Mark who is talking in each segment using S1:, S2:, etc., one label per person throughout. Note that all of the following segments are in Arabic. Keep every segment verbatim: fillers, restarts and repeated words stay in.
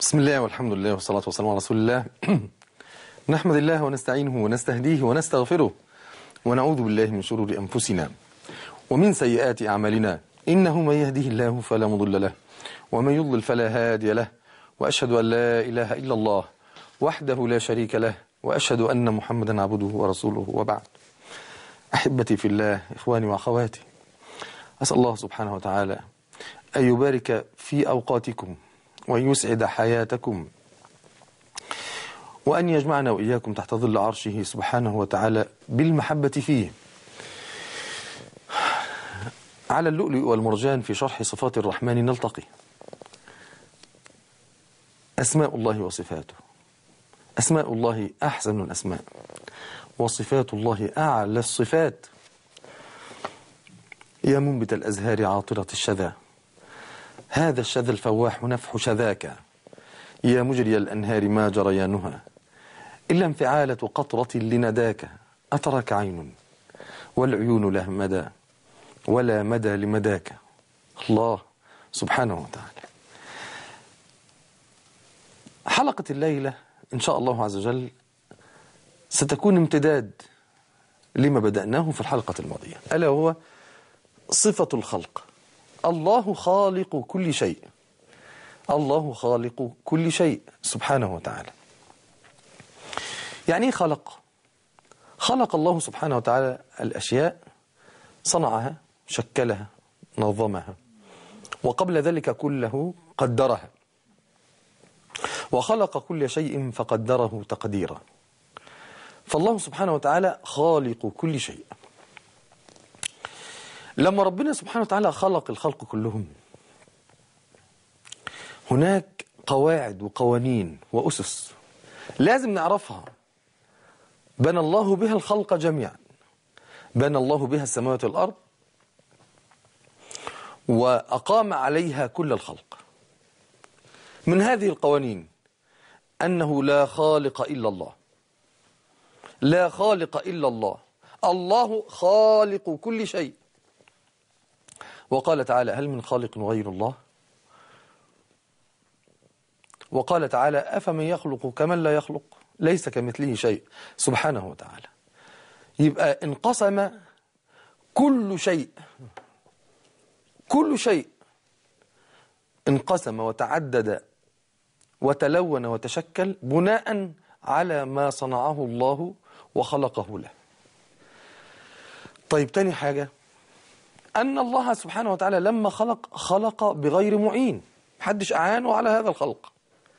S1: بسم الله والحمد لله والصلاة والسلام على رسول الله. نحمد الله ونستعينه ونستهديه ونستغفره ونعوذ بالله من شرور أنفسنا ومن سيئات أعمالنا، إنه من يهده الله فلا مضل له ومن يضلل فلا هادي له، وأشهد أن لا إله إلا الله وحده لا شريك له، وأشهد أن محمدا عبده ورسوله، وبعد. أحبتي في الله، إخواني وأخواتي، أسأل الله سبحانه وتعالى أن يبارك في أوقاتكم وأن يسعد حياتكم وأن يجمعنا وإياكم تحت ظل عرشه سبحانه وتعالى بالمحبة فيه. على اللؤلؤ والمرجان في شرح صفات الرحمن نلتقي. أسماء الله وصفاته. أسماء الله أحسن الأسماء، وصفات الله أعلى الصفات. يا منبت الأزهار عاطرة الشذا، هذا الشذا الفواح نفح شذاك. يا مجري الأنهار ما جريانها، إلا انفعالة قطرة لنداك. أترك عين والعيون له مدى، ولا مدى لمداك. الله سبحانه وتعالى. حلقة الليلة إن شاء الله عز وجل ستكون امتداد لما بدأناه في الحلقة الماضية، ألا هو صفة الخلق. الله خالق كل شيء، الله خالق كل شيء سبحانه وتعالى. يعني ايه خلق؟ خلق الله سبحانه وتعالى الأشياء، صنعها، شكلها، نظمها، وقبل ذلك كله قدرها، وخلق كل شيء فقدره تقديرا. فالله سبحانه وتعالى خالق كل شيء. لما ربنا سبحانه وتعالى خلق الخلق كلهم، هناك قواعد وقوانين وأسس لازم نعرفها. بنى الله بها الخلق جميعا، بنى الله بها السماوات والأرض، وأقام عليها كل الخلق. من هذه القوانين أنه لا خالق إلا الله، لا خالق إلا الله، الله خالق كل شيء. وقال تعالى: هل من خالق غير الله؟ وقال تعالى: أفمن يخلق كمن لا يخلق، ليس كمثله شيء سبحانه وتعالى. يبقى انقسم كل شيء، كل شيء انقسم وتعدد وتلون وتشكل بناء على ما صنعه الله وخلقه له. طيب، تاني حاجة أن الله سبحانه وتعالى لما خلق خلق بغير معين، محدش أعانه على هذا الخلق.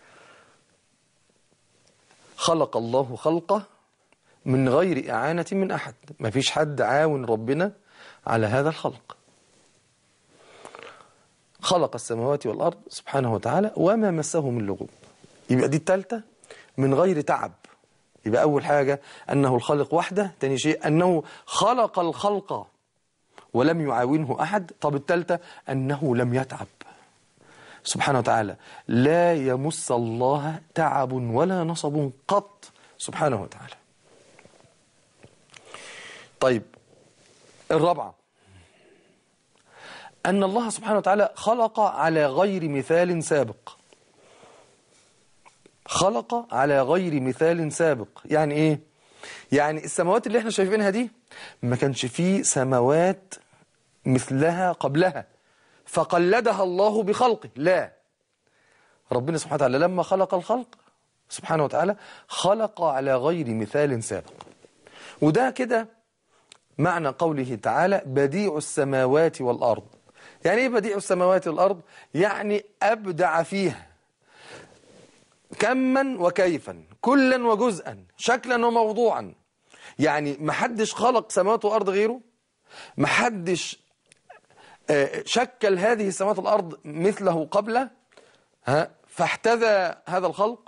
S1: خلق الله خلقه من غير إعانة من أحد، ما فيش حد عاون ربنا على هذا الخلق. خلق السماوات والأرض سبحانه وتعالى وما مسه من لغوب. يبقى دي الثالثة، من غير تعب. يبقى أول حاجة أنه الخالق وحده، تاني شيء أنه خلق الخلق ولم يعاونه أحد. طب الثالثة أنه لم يتعب سبحانه وتعالى، لا يمس الله تعب ولا نصب قط سبحانه وتعالى. طيب، الرابعة أن الله سبحانه وتعالى خلق على غير مثال سابق. خلق على غير مثال سابق يعني إيه؟ يعني السماوات اللي احنا شايفينها دي ما كانش فيه سماوات مثلها قبلها فقلدها الله بخلقه، لا. ربنا سبحانه وتعالى لما خلق الخلق سبحانه وتعالى خلق على غير مثال سابق. وده كده معنى قوله تعالى: بديع السماوات والأرض. يعني ايه بديع السماوات والأرض؟ يعني أبدع فيها كما وكيفا، كلا وجزءا، شكلا وموضوعا. يعني محدش خلق سماوات وأرض غيره، محدش شكل هذه السماوات والأرض مثله قبله ها فاحتذى هذا الخلق،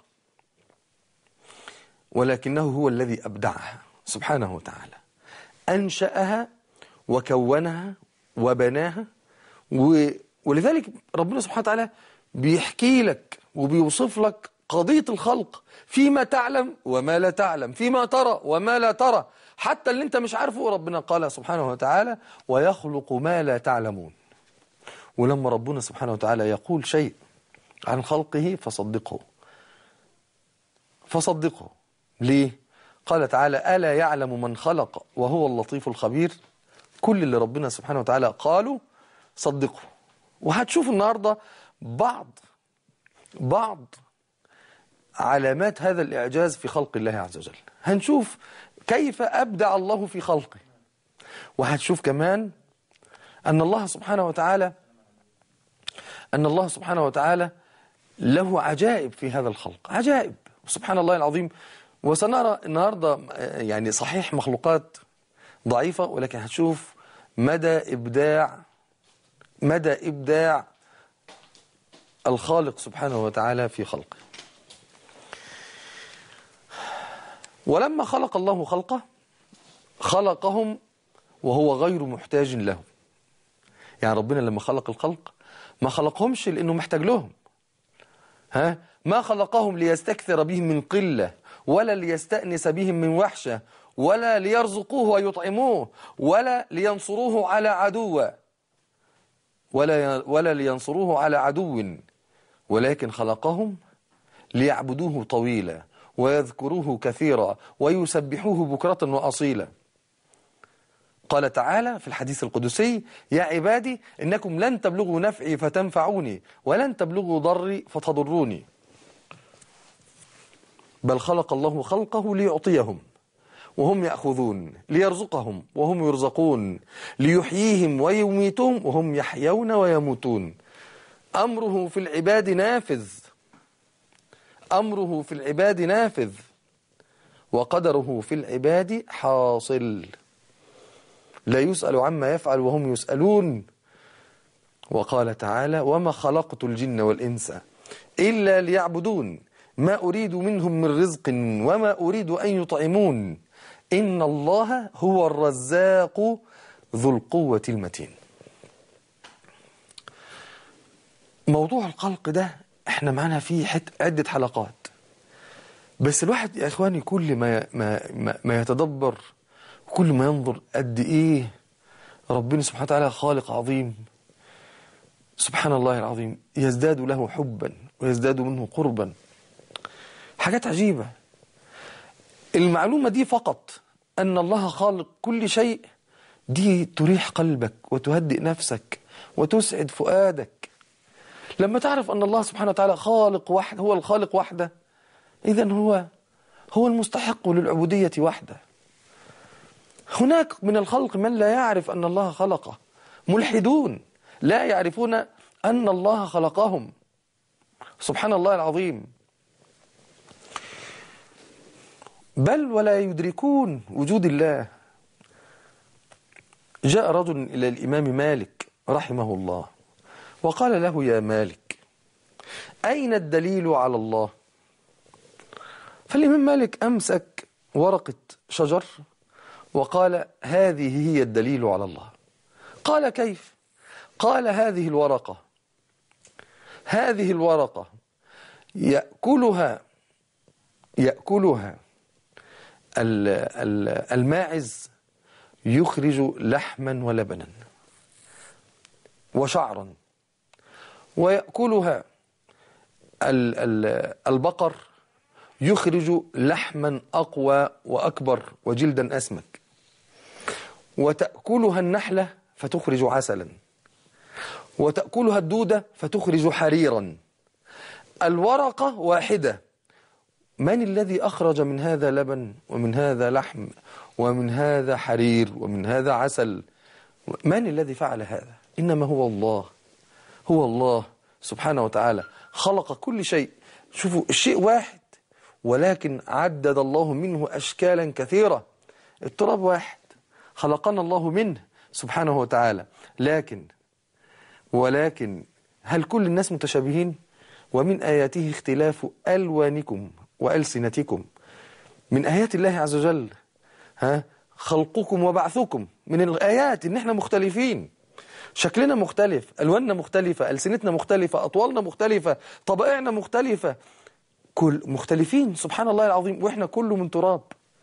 S1: ولكنه هو الذي أبدعها سبحانه وتعالى. أنشأها وكونها وبناها، ولذلك ربنا سبحانه وتعالى بيحكي لك وبيوصف لك قضية الخلق، فيما تعلم وما لا تعلم، فيما ترى وما لا ترى، حتى اللي انت مش عارفه. ربنا قال سبحانه وتعالى: ويخلق ما لا تعلمون. ولما ربنا سبحانه وتعالى يقول شيء عن خلقه فصدقه فصدقه ليه؟ قال تعالى ألا يعلم من خلق وهو اللطيف الخبير. كل اللي ربنا سبحانه وتعالى قالوا صدقه. وهتشوف النهاردة بعض بعض علامات هذا الإعجاز في خلق الله عز وجل. هنشوف كيف أبدع الله في خلقه، وهتشوف كمان أن الله سبحانه وتعالى أن الله سبحانه وتعالى له عجائب في هذا الخلق، عجائب سبحان الله العظيم. وسنرى النهاردة يعني صحيح مخلوقات ضعيفة، ولكن هتشوف مدى إبداع مدى إبداع الخالق سبحانه وتعالى في خلقه. ولما خلق الله خلقه خلقهم وهو غير محتاج لهم. يعني ربنا لما خلق الخلق ما خلقهمش لأنه محتاج لهم، ها ما خلقهم ليستكثر بهم من قلة، ولا ليستأنس بهم من وحشة، ولا ليرزقوه ويطعموه، ولا لينصروه على عدو ولا ولا لينصروه على عدو، ولكن خلقهم ليعبدوه طويلا ويذكروه كثيرا ويسبحوه بكرة وأصيلا. قال تعالى في الحديث القدسي يا عبادي إنكم لن تبلغوا نفعي فتنفعوني ولن تبلغوا ضري فتضروني. بل خلق الله خلقه ليعطيهم وهم يأخذون، ليرزقهم وهم يرزقون، ليحييهم ويميتهم وهم يحيون ويموتون. أمره في العباد نافذ أمره في العباد نافذ وقدره في العباد حاصل. لا يسأل عما يفعل وهم يسألون. وقال تعالى وما خلقت الجن والإنس إلا ليعبدون ما أريد منهم من رزق وما أريد أن يطعمون إن الله هو الرزاق ذو القوة المتين. موضوع الخلق ده احنا معنا فيه عدة حلقات، بس الواحد يا إخواني كل ما, ما, ما يتدبر كل ما ينظر قد إيه ربنا سبحانه وتعالى خالق عظيم سبحان الله العظيم، يزداد له حبا ويزداد منه قربا. حاجات عجيبة. المعلومة دي فقط أن الله خالق كل شيء دي تريح قلبك وتهدئ نفسك وتسعد فؤادك. لما تعرف أن الله سبحانه وتعالى خالق واحد، هو الخالق وحده، إذن هو هو المستحق للعبودية وحده. هناك من الخلق من لا يعرف أن الله خلقه، ملحدون لا يعرفون أن الله خلقهم سبحان الله العظيم، بل ولا يدركون وجود الله. جاء رجل إلى الإمام مالك رحمه الله وقال له يا مالك أين الدليل على الله؟ فالإمام مالك أمسك ورقة شجر وقال هذه هي الدليل على الله. قال كيف؟ قال هذه الورقة هذه الورقة يأكلها يأكلها الماعز يخرج لحما ولبنا وشعرا، ويأكلها البقر يخرج لحما أقوى وأكبر وجلدا أسمك، وتأكلها النحلة فتخرج عسلا، وتأكلها الدودة فتخرج حريرا. الورقة واحدة، من الذي أخرج من هذا لبن ومن هذا لحم ومن هذا حرير ومن هذا عسل؟ من الذي فعل هذا؟ إنما هو الله، هو الله سبحانه وتعالى خلق كل شيء. شوفوا الشيء واحد ولكن عدد الله منه أشكالا كثيرة. التراب واحد خلقنا الله منه سبحانه وتعالى، لكن ولكن هل كل الناس متشابهين؟ ومن آياته اختلاف ألوانكم وألسنتكم. من آيات الله عز وجل ها خلقكم وبعثكم. من الآيات إن احنا مختلفين، شكلنا مختلف، ألواننا مختلفة، ألسنتنا مختلفة، أطوالنا مختلفة، طبائعنا مختلفة، كل مختلفين سبحان الله العظيم. وإحنا كله من تراب،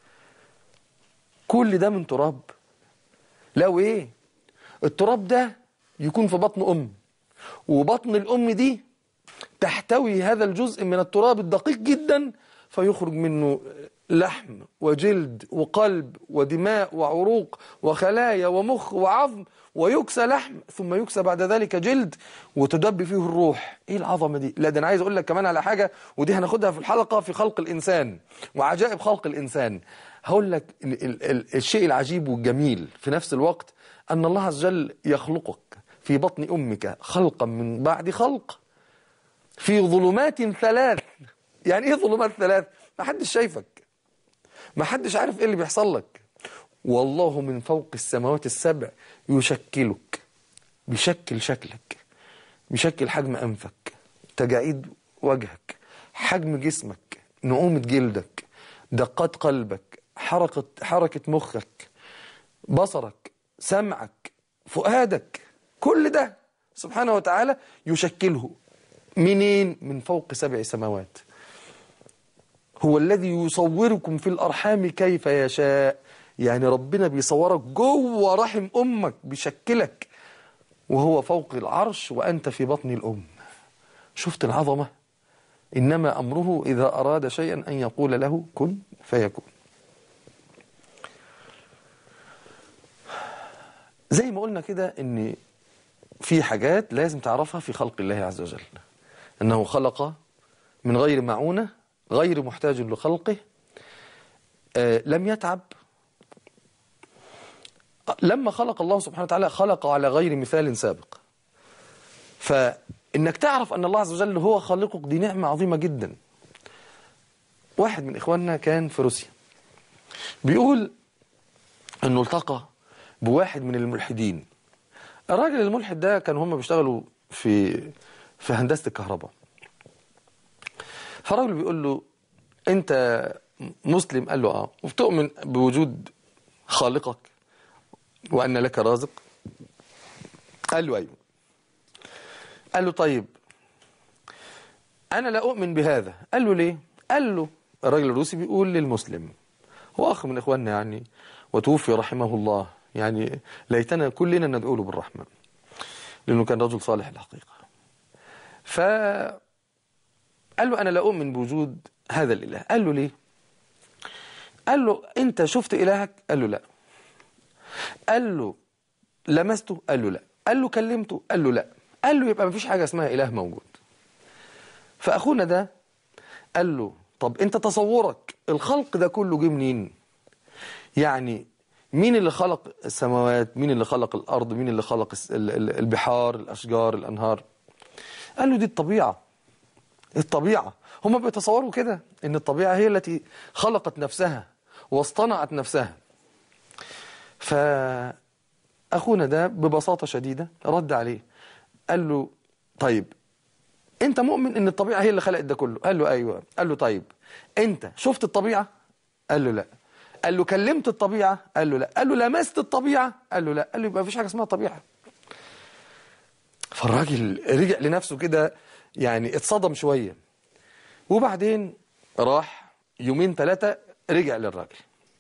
S1: كل ده من تراب. لا وإيه التراب ده يكون في بطن أم، وبطن الأم دي تحتوي هذا الجزء من التراب الدقيق جدا، فيخرج منه لحم وجلد وقلب ودماء وعروق وخلايا ومخ وعظم، ويكسى لحم ثم يكسى بعد ذلك جلد وتدب فيه الروح. ايه العظمه دي؟ لا ده انا عايز اقول لك كمان على حاجه، ودي هناخدها في الحلقه في خلق الانسان وعجائب خلق الانسان. هقول لك ال ال ال الشيء العجيب والجميل في نفس الوقت ان الله عز وجل يخلقك في بطن امك خلقا من بعد خلق في ظلمات ثلاث. يعني ايه ظلمات ثلاث؟ ما حدش شايفك، ما حدش عارف ايه اللي بيحصل لك، والله من فوق السماوات السبع يشكلك، بيشكل شكلك، بيشكل حجم أنفك، تجاعيد وجهك، حجم جسمك، نعومة جلدك، دقات قلبك، حركة حركة مخك، بصرك، سمعك، فؤادك، كل ده سبحانه وتعالى يشكله. منين؟ من فوق سبع سماوات. هو الذي يصوركم في الأرحام كيف يشاء. يعني ربنا بيصورك جوه رحم أمك، بيشكلك وهو فوق العرش وأنت في بطن الأم. شفت العظمة؟ إنما أمره إذا أراد شيئا أن يقول له كن فيكون. زي ما قلنا كده إن في حاجات لازم تعرفها في خلق الله عز وجل، أنه خلق من غير معونة، غير محتاج لخلقه، آه لم يتعب. لما خلق الله سبحانه وتعالى خلق على غير مثال سابق. فإنك تعرف أن الله عز وجل هو خالقك دي نعمة عظيمة جدا. واحد من إخواننا كان في روسيا بيقول أنه التقى بواحد من الملحدين. الراجل الملحد ده كان هم بيشتغلوا في في هندسة الكهرباء. فالراجل بيقول له أنت مسلم؟ قال له آه. وبتؤمن بوجود خالقك وأن لك رازق؟ قال له أيوه. قال له طيب أنا لا أؤمن بهذا. قال له ليه؟ قال له الراجل الروسي بيقول للمسلم، هو أخ من إخواننا يعني وتوفي رحمه الله، يعني ليتنا كلنا ندعو له بالرحمة لأنه كان رجل صالح الحقيقة. فقال له أنا لا أؤمن بوجود هذا الإله. قال له ليه؟ قال له أنت شفت إلهك؟ قال له لا. قال له لمسته؟ قال له لا. قال له كلمته؟ قال له لا. قال له يبقى مفيش حاجة اسمها إله موجود. فأخونا ده قال له طب أنت تصورك الخلق ده كله جه منين؟ يعني مين اللي خلق السماوات؟ مين اللي خلق الأرض؟ مين اللي خلق البحار، الأشجار، الأنهار؟ قال له دي الطبيعة. الطبيعة هم بيتصوروا كده إن الطبيعة هي التي خلقت نفسها واصطنعت نفسها. فأخونا ده ببساطة شديدة رد عليه قال له طيب أنت مؤمن إن الطبيعة هي اللي خلقت ده كله؟ قال له أيوة. قال له طيب أنت شفت الطبيعة؟ قال له لا. قال له كلمت الطبيعة؟ قال له لا. قال له لمست الطبيعة؟ قال له لا. قال له يبقى مفيش حاجة اسمها طبيعة. فالراجل رجع لنفسه كده، يعني اتصدم شوية، وبعدين راح يومين ثلاثة رجع للراجل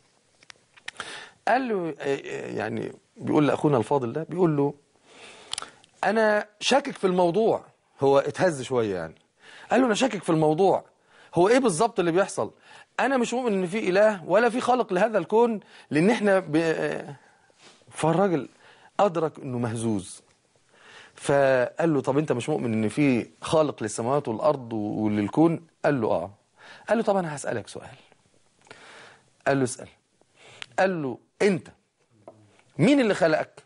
S1: قال له يعني بيقول لأخونا الفاضل ده بيقول له أنا شاكك في الموضوع. هو اتهز شوية يعني. قال له أنا شاكك في الموضوع، هو إيه بالظبط اللي بيحصل؟ أنا مش مؤمن إن في إله ولا في خالق لهذا الكون، لأن إحنا ب... فالراجل أدرك إنه مهزوز. فقال له طب أنت مش مؤمن إن في خالق للسماوات والأرض وللكون؟ قال له آه. قال له طب أنا هسألك سؤال. قال له اسأل. قال له أنت مين اللي خلقك؟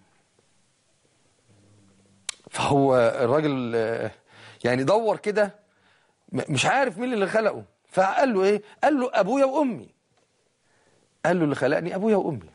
S1: فهو الراجل يعني دور كده مش عارف مين اللي خلقه. فقال له ايه؟ قال له ابويا وامي. قال له اللي خلقني ابويا وامي.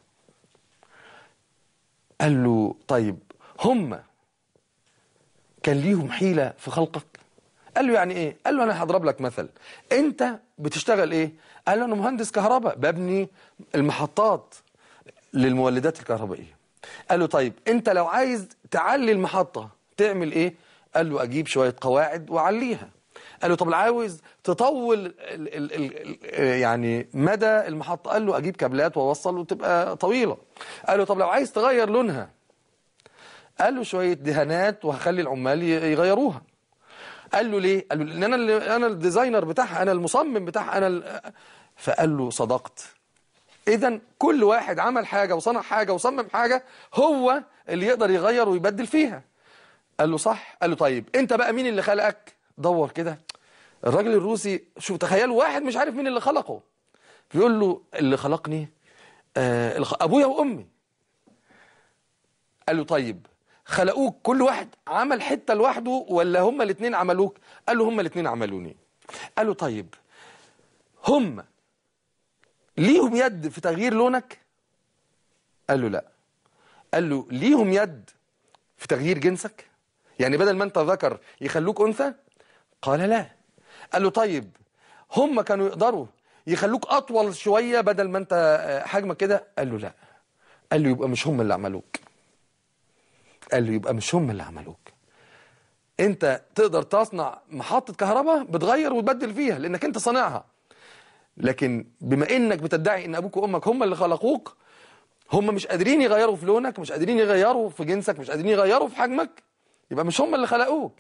S1: قال له طيب هم كان ليهم حيلة في خلقك؟ قال له يعني ايه؟ قال له انا هضرب لك مثل. انت بتشتغل ايه؟ قال له انا مهندس كهرباء ببني المحطات للمولدات الكهربائية. قال له طيب انت لو عايز تعلي المحطة تعمل ايه؟ قال له اجيب شوية قواعد واعليها. قال له طب عاوز تطول ال ال ال يعني مدى المحطة؟ قال له اجيب كابلات واوصل وتبقى طويلة. قال له طب لو عايز تغير لونها؟ قال له شوية دهانات وهخلي العمال يغيروها. قال له ليه؟ قال له لان انا اللي انا الديزاينر بتاعها، انا المصمم بتاعها، انا ال... فقال له صدقت. اذا كل واحد عمل حاجه وصنع حاجه وصمم حاجه هو اللي يقدر يغير ويبدل فيها. قال له صح. قال له طيب انت بقى مين اللي خلقك؟ دور كده. الراجل الروسي، شوف تخيلوا واحد مش عارف مين اللي خلقه، بيقول له اللي خلقني آه ابويا وامي. قال له طيب خلقوك كل واحد عمل حته لوحده ولا هما الاثنين عملوك؟ قال له هما الاثنين عملوني. قال له طيب هما ليهم يد في تغيير لونك؟ قال له لا. قال له ليهم يد في تغيير جنسك؟ يعني بدل ما انت ذكر يخلوك انثى؟ قال لا. قال له طيب هم كانوا يقدروا يخلوك اطول شوية بدل ما انت حجمك كده؟ قال له لا. قال له يبقى مش هم اللي عملوك. قال له يبقى مش هم اللي عملوك. انت تقدر تصنع محطة كهرباء بتغير وتبدل فيها لانك انت صانعها، لكن بما انك بتدعي ان ابوك وامك هم اللي خلقوك، هم مش قادرين يغيروا في لونك، مش قادرين يغيروا في جنسك، مش قادرين يغيروا في حجمك، يبقى مش هم اللي خلقوك.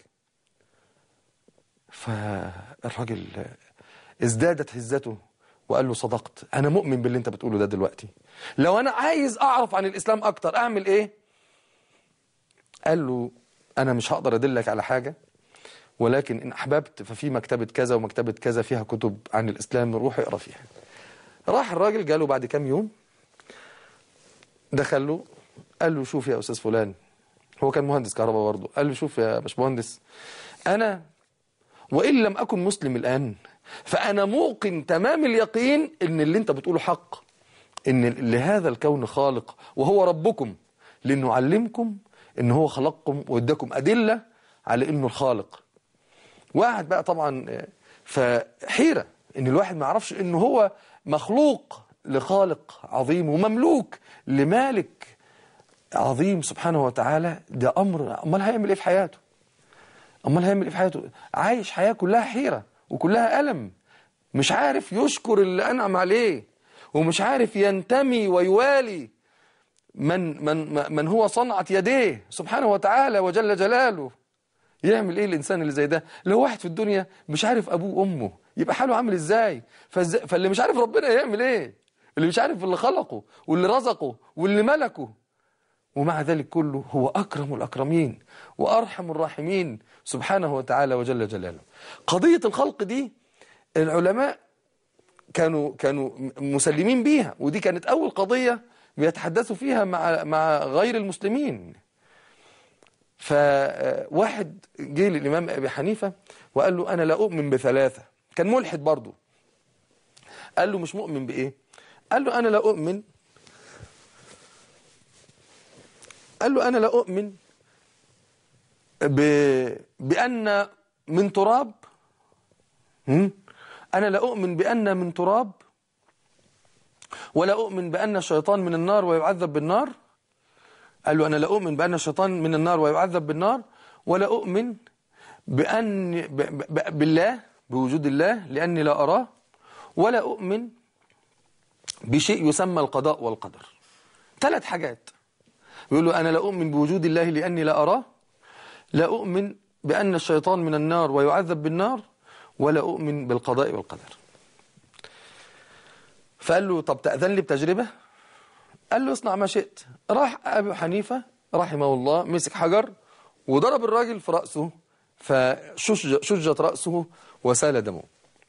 S1: فالراجل ازدادت هزته وقال له صدقت، انا مؤمن باللي انت بتقوله ده دلوقتي، لو انا عايز اعرف عن الاسلام اكتر اعمل ايه؟ قال له انا مش هقدر ادلك على حاجة، ولكن ان احببت ففي مكتبة كذا ومكتبة كذا فيها كتب عن الاسلام، روح اقرا فيها. راح الراجل جاله بعد كام يوم، دخل له قال له شوف يا استاذ فلان، هو كان مهندس كهرباء برضه، قال له شوف يا باشمهندس، انا وان لم اكن مسلم الان فانا موقن تمام اليقين ان اللي انت بتقوله حق، ان لهذا الكون خالق وهو ربكم، لانه علمكم ان هو خلقكم واداكم ادله على انه الخالق. وقعد بقى طبعا فحيره ان الواحد ما يعرفش انه هو مخلوق لخالق عظيم ومملوك لمالك عظيم سبحانه وتعالى. ده امر، امال هيعمل ايه في حياته؟ امال هيعمل ايه في حياته؟ عايش حياه كلها حيره وكلها الم، مش عارف يشكر اللي انعم عليه، ومش عارف ينتمي ويوالي من من من هو صنعة يديه سبحانه وتعالى وجل جلاله. يعمل ايه الانسان اللي زي ده؟ لو واحد في الدنيا مش عارف ابوه وامه يبقى حاله عامل ازاي؟ فاللي مش عارف ربنا يعمل ايه؟ اللي مش عارف اللي خلقه واللي رزقه واللي ملكه، ومع ذلك كله هو أكرم الأكرمين وأرحم الراحمين سبحانه وتعالى وجل جلاله. قضية الخلق دي العلماء كانوا كانوا مسلمين بيها، ودي كانت أول قضية بيتحدثوا فيها مع مع غير المسلمين. فواحد جه للإمام أبي حنيفة وقال له أنا لا أؤمن بثلاثة، كان ملحد برضه. قال له مش مؤمن بإيه؟ قال له أنا لا أؤمن قال له أنا لا أؤمن ب... بأن من تراب أنا لا أؤمن بأن من تراب، ولا أؤمن بأن الشيطان من النار ويعذب بالنار. قال له أنا لا أؤمن بأن الشيطان من النار ويعذب بالنار، ولا أؤمن بأن ب... ب... بالله بوجود الله لأني لا أراه، ولا أؤمن بشيء يسمى القضاء والقدر. ثلاث حاجات. يقول له أنا لا أؤمن بوجود الله لأني لا أراه، لا أؤمن بأن الشيطان من النار ويعذب بالنار، ولا أؤمن بالقضاء والقدر. فقال له طب تأذن لي بتجربة؟ قال له اصنع ما شئت. راح أبو حنيفة رحمه الله مسك حجر وضرب الراجل في رأسه فشجت رأسه وسال دمه.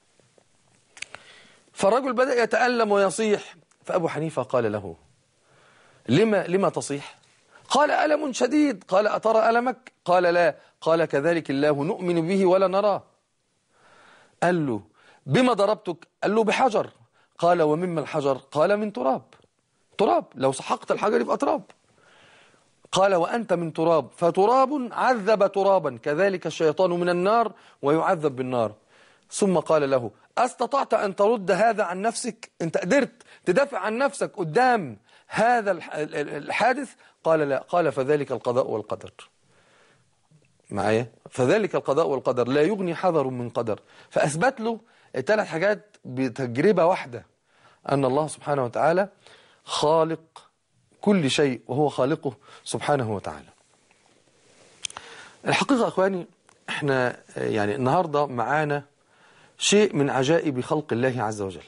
S1: فالرجل بدأ يتألم ويصيح، فأبو حنيفة قال له لما, لما تصيح؟ قال ألم شديد. قال أترى ألمك؟ قال لا. قال كذلك الله نؤمن به ولا نراه. قال له بما ضربتك؟ قال له بحجر. قال ومما الحجر؟ قال من تراب. تراب، لو سحقت الحجر يبقى تراب. قال وأنت من تراب، فتراب عذب ترابا، كذلك الشيطان من النار ويعذب بالنار. ثم قال له أستطعت أن ترد هذا عن نفسك؟ أنت قدرت تدافع عن نفسك قدام هذا الحادث؟ قال لا. قال فذلك القضاء والقدر. معايا؟ فذلك القضاء والقدر لا يغني حذر من قدر. فأثبت له الثلاث حاجات بتجربة واحدة، أن الله سبحانه وتعالى خالق كل شيء وهو خالقه سبحانه وتعالى. الحقيقة أخواني احنا يعني النهاردة معانا شيء من عجائب خلق الله عز وجل.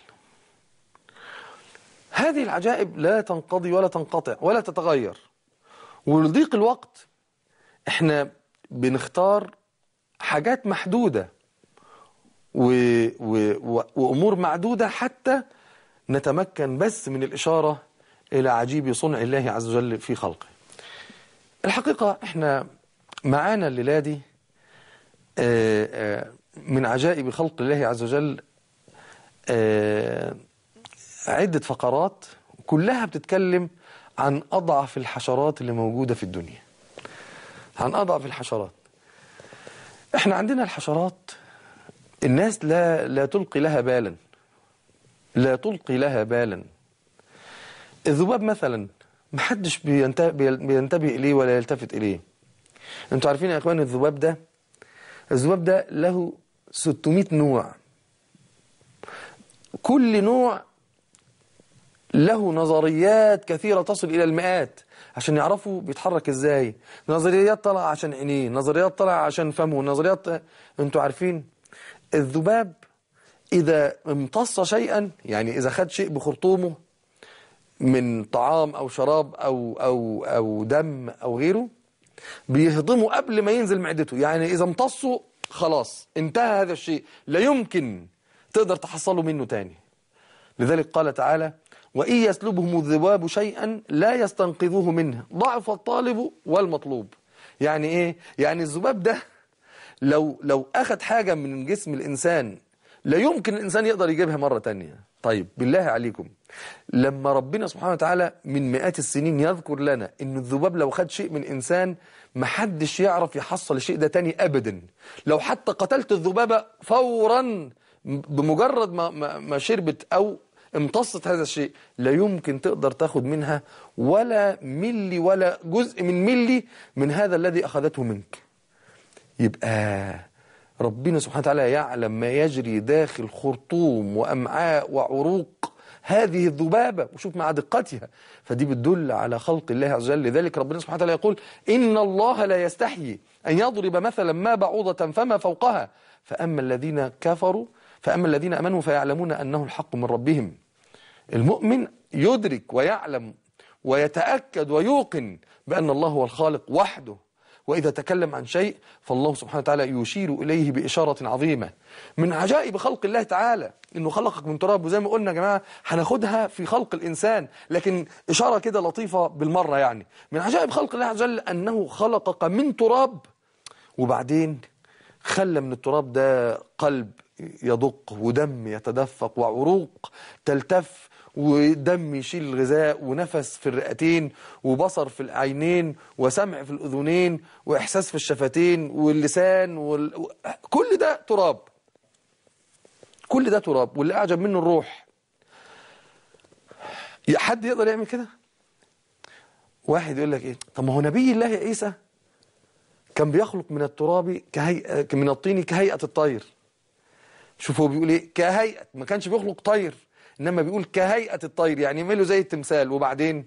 S1: هذه العجائب لا تنقضي ولا تنقطع ولا تتغير، ولضيق الوقت احنا بنختار حاجات محدودة و... و... وأمور معدودة حتى نتمكن بس من الإشارة إلى عجيب صنع الله عز وجل في خلقه. الحقيقة احنا معانا الليلة دي من عجائب خلق الله عز وجل عدة فقرات كلها بتتكلم عن أضعف الحشرات اللي موجودة في الدنيا، عن أضعف الحشرات. احنا عندنا الحشرات الناس لا لا تلقي لها بالا، لا تلقي لها بالا. الذباب مثلا محدش بينتبه, بينتبه إليه ولا يلتفت إليه. انتوا عارفين يا إخوان الذباب ده الذباب ده له ستمائة نوع، كل نوع له نظريات كثيرة تصل إلى المئات عشان يعرفوا بيتحرك إزاي. نظريات طلع عشان عينيه، نظريات طلع عشان فمه، نظريات. انتوا عارفين الذباب إذا امتص شيئا، يعني إذا خد شيء بخرطومه من طعام أو شراب أو, أو, أو دم أو غيره، بيهضمه قبل ما ينزل معدته. يعني إذا امتصه خلاص انتهى هذا الشيء، لا يمكن تقدر تحصله منه تاني. لذلك قال تعالى: وإن يسلبهم الذباب شيئا لا يستنقذوه منه ضعف الطالب والمطلوب. يعني إيه؟ يعني الذباب ده لو لو أخذ حاجة من جسم الإنسان لا يمكن الإنسان يقدر يجيبها مرة تانية. طيب بالله عليكم، لما ربنا سبحانه وتعالى من مئات السنين يذكر لنا إن الذباب لو خد شيء من إنسان محدش يعرف يحصل الشيء ده تاني أبدا، لو حتى قتلت الذبابة فورا بمجرد ما, ما, ما شربت أو امتصت هذا الشيء لا يمكن تقدر تاخد منها ولا ملي ولا جزء من ملي من هذا الذي أخذته منك. يبقى ربنا سبحانه وتعالى يعلم ما يجري داخل خرطوم وأمعاء وعروق هذه الذبابة، وشوف مع دقتها، فدي بتدل على خلق الله عز وجل. لذلك ربنا سبحانه وتعالى يقول: إن الله لا يستحيي أن يضرب مثلا ما بعوضة فما فوقها فأما الذين كفروا فأما الذين أمنوا فيعلمون أنه الحق من ربهم. المؤمن يدرك ويعلم ويتأكد ويوقن بأن الله هو الخالق وحده، وإذا تكلم عن شيء فالله سبحانه وتعالى يشير إليه بإشارة عظيمة. من عجائب خلق الله تعالى إنه خلقك من تراب، وزي ما قلنا يا جماعة هناخدها في خلق الإنسان، لكن إشارة كده لطيفة بالمرة. يعني من عجائب خلق الله عز وجل أنه خلقك من تراب، وبعدين خلى من التراب ده قلب يدق ودم يتدفق وعروق تلتف ودم يشيل الغذاء ونفس في الرئتين وبصر في العينين وسمع في الأذنين وإحساس في الشفتين واللسان وال... كل ده تراب، كل ده تراب. واللي أعجب منه الروح. حد يقدر يعمل كده؟ واحد يقول لك إيه؟ طب ما هو نبي الله عيسى كان بيخلق من التراب كهيئة من الطين كهيئة الطير. شوفوا بيقول إيه؟ كهيئة، ما كانش بيخلق طير، إنما بيقول كهيئة الطير، يعني يعمله زي التمثال. وبعدين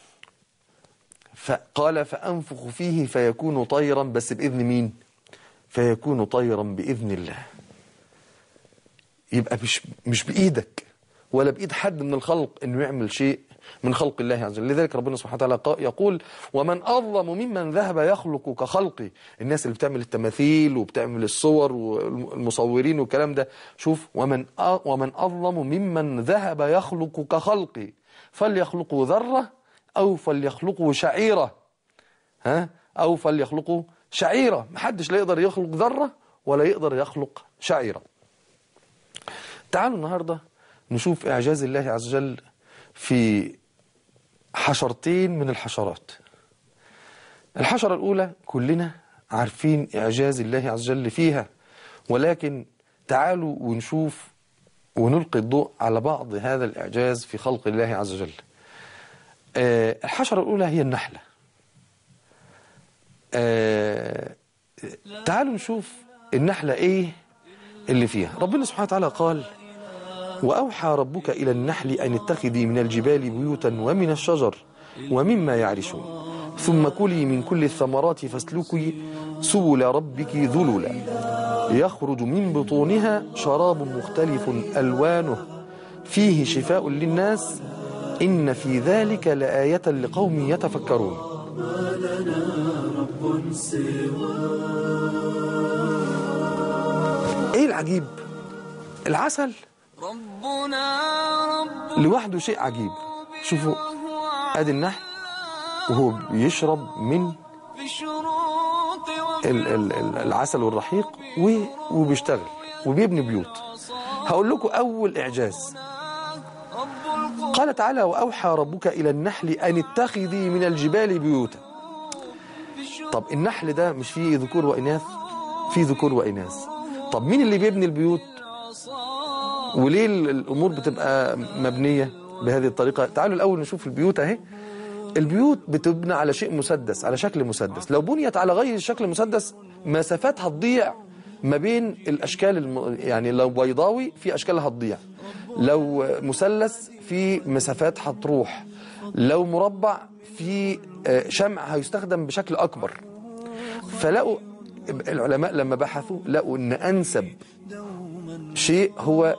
S1: فقال: فأنفخ فيه فيكون طيرا، بس بإذن مين؟ فيكون طيرا بإذن الله. يبقى مش مش بإيدك ولا بإيد حد من الخلق إنه يعمل شيء من خلق الله عز وجل. لذلك ربنا سبحانه وتعالى يقول: ومن أظلم ممن ذهب يخلق كخلقي. الناس اللي بتعمل التماثيل وبتعمل الصور والمصورين والكلام ده، شوف: ومن ومن أظلم ممن ذهب يخلق كخلقي فليخلقوا ذرة أو فليخلقوا شعيرة. ها؟ أو فليخلقوا شعيرة. محدش لا يقدر يخلق ذرة ولا يقدر يخلق شعيرة. تعالوا النهاردة نشوف إعجاز الله عز وجل في حشرتين من الحشرات. الحشرة الأولى كلنا عارفين إعجاز الله عز وجل فيها، ولكن تعالوا ونشوف ونلقي الضوء على بعض هذا الإعجاز في خلق الله عز وجل. أه الحشرة الأولى هي النحلة. أه تعالوا نشوف النحلة إيه اللي فيها. ربنا سبحانه وتعالى قال: وأوحى ربك إلى النحل أن اتخذي من الجبال بيوتا ومن الشجر ومما يعرشون ثم كلي من كل الثمرات فاسلكي سبل ربك ذللا يخرج من بطونها شراب مختلف ألوانه فيه شفاء للناس إن في ذلك لآية لقوم يتفكرون. ايه العجيب؟ العسل لوحده شيء عجيب. شوفوا ادي النحل وهو بيشرب من ال ال ال العسل والرحيق وبيشتغل وبيبني بيوت. هقول لكم اول اعجاز. قال تعالى وأوحى ربك إلى النحل أن اتخذي من الجبال بيوتا. طب النحل ده مش فيه ذكور وإناث؟ فيه ذكور وإناث. طب مين اللي بيبني البيوت؟ وليه الأمور بتبقى مبنية بهذه الطريقة؟ تعالوا الأول نشوف البيوت اهي. البيوت بتبنى على شيء مسدس، على شكل مسدس. لو بنيت على غير الشكل المسدس مسافات هتضيع ما بين الأشكال الم... يعني لو بيضاوي في أشكالها هتضيع، لو مثلث في مسافات هتروح، لو مربع في شمع هيستخدم بشكل أكبر. فلقوا العلماء لما بحثوا لقوا أن أنسب شيء هو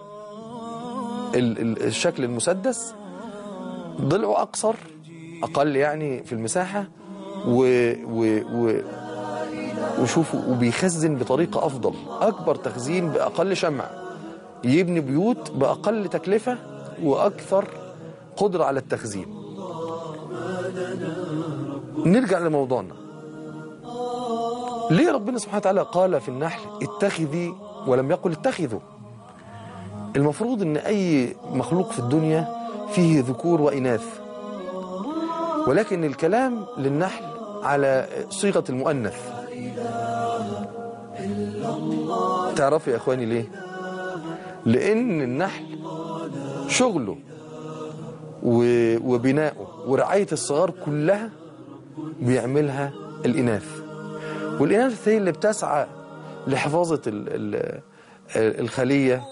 S1: الشكل المسدس، ضلعه أقصر أقل يعني في المساحة و... و... و... وشوفوا وبيخزن بطريقة أفضل، أكبر تخزين بأقل شمع، يبني بيوت بأقل تكلفة وأكثر قدرة على التخزين. نرجع لموضوعنا. ليه ربنا سبحانه وتعالى قال في النحل اتخذي ولم يقل اتخذوا؟ المفروض ان أي مخلوق في الدنيا فيه ذكور وإناث، ولكن الكلام للنحل على صيغة المؤنث. تعرفوا يا إخواني ليه؟ لأن النحل شغله وبناؤه ورعاية الصغار كلها بيعملها الإناث، والإناث هي اللي بتسعى لحفاظة الخلية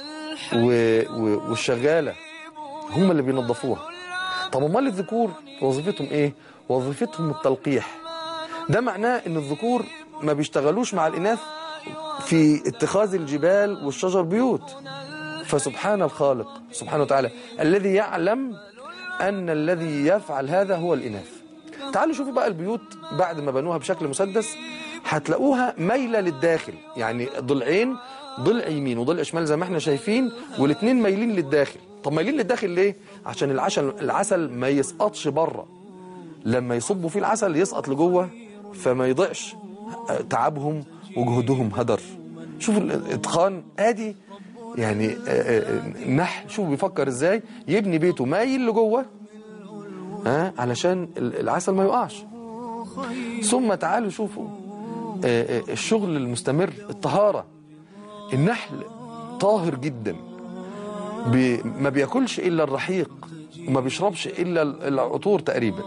S1: والشغالة هم اللي بينظفوها. طب امال الذكور وظيفتهم ايه؟ وظيفتهم التلقيح. ده معناه ان الذكور ما بيشتغلوش مع الإناث في اتخاذ الجبال والشجر بيوت. فسبحان الخالق سبحانه وتعالى الذي يعلم أن الذي يفعل هذا هو الإناث. تعالوا شوفوا بقى البيوت بعد ما بنوها بشكل مسدس هتلاقوها مايلة للداخل، يعني ضلعين، ضلع يمين وضلع شمال زي ما احنا شايفين، والاثنين مايلين للداخل. طب مايلين للداخل ليه؟ عشان العسل العسل ما يسقطش بره، لما يصبوا فيه العسل يسقط لجوه فما يضيعش تعبهم وجهدهم هدر. شوفوا الاتقان ادي يعني النحل. شوفوا بيفكر ازاي يبني بيته مايل لجوه ها علشان العسل ما يقعش. ثم تعالوا شوفوا الشغل المستمر، الطهارة. النحل طاهر جدا، بي ما بياكلش الا الرحيق وما بيشربش الا العطور تقريبا.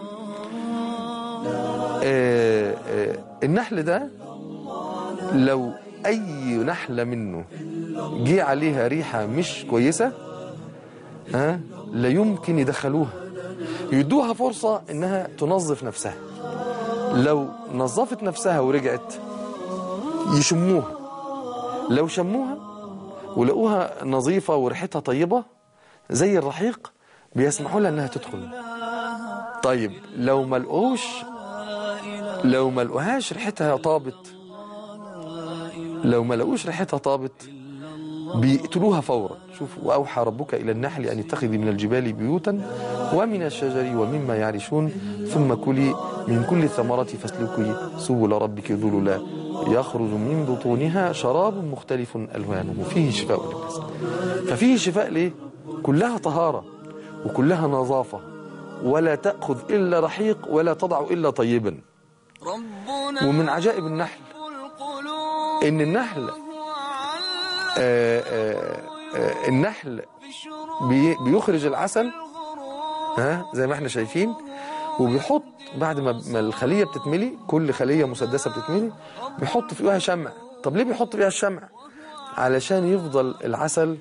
S1: النحل ده لو اي نحلة منه جه عليها ريحة مش كويسة ها لا يمكن يدخلوها، يدوها فرصة انها تنظف نفسها. لو نظفت نفسها ورجعت يشموها، لو شموها ولقوها نظيفة وريحتها طيبة زي الرحيق بيسمحوا لها انها تدخل. طيب لو ما لقوش لو ما لقوهاش ريحتها طابت، لو ما لقوش ريحتها طابت بيقتلوها فورا. شوف وأوحى ربك إلى النحل أن اتخذي من الجبال بيوتا ومن الشجر ومما يعرشون ثم كلي من كل الثمرات فاسلكي سبل ربك ذللا يخرج من بطونها شراب مختلف ألوانه فيه شفاء للناس. ففيه شفاء ليه؟ كلها طهارة وكلها نظافة، ولا تأخذ إلا رحيق ولا تضع إلا طيبا. ومن عجائب النحل إن النحل آآ آآ آآ النحل بي بيخرج العسل ها زي ما احنا شايفين، وبيحط بعد ما الخلية بتتملي، كل خلية مسدسة بتتملي بيحط فيها شمع. طب ليه بيحط فيها الشمع؟ علشان يفضل العسل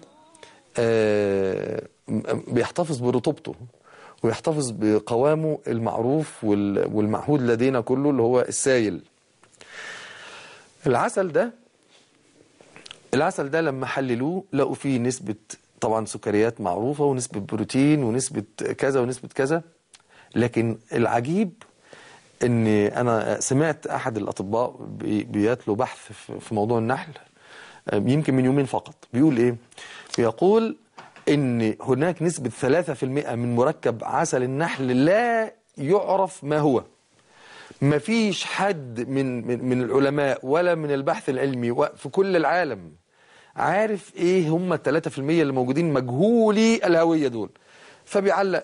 S1: بيحتفظ برطوبته ويحتفظ بقوامه المعروف والمعهود لدينا كله اللي هو السائل. العسل ده العسل ده لما حللوه لقوا فيه نسبة طبعا سكريات معروفة ونسبة بروتين ونسبة كذا ونسبة كذا. لكن العجيب ان انا سمعت احد الاطباء بيتلو بحث في موضوع النحل يمكن من يومين فقط. بيقول ايه؟ بيقول ان هناك نسبة ثلاثة في المئة من مركب عسل النحل لا يعرف ما هو. ما فيش حد من, من من العلماء ولا من البحث العلمي في كل العالم عارف ايه هم الثلاثة في المئة اللي موجودين مجهولي الهوية دول. فبيعلق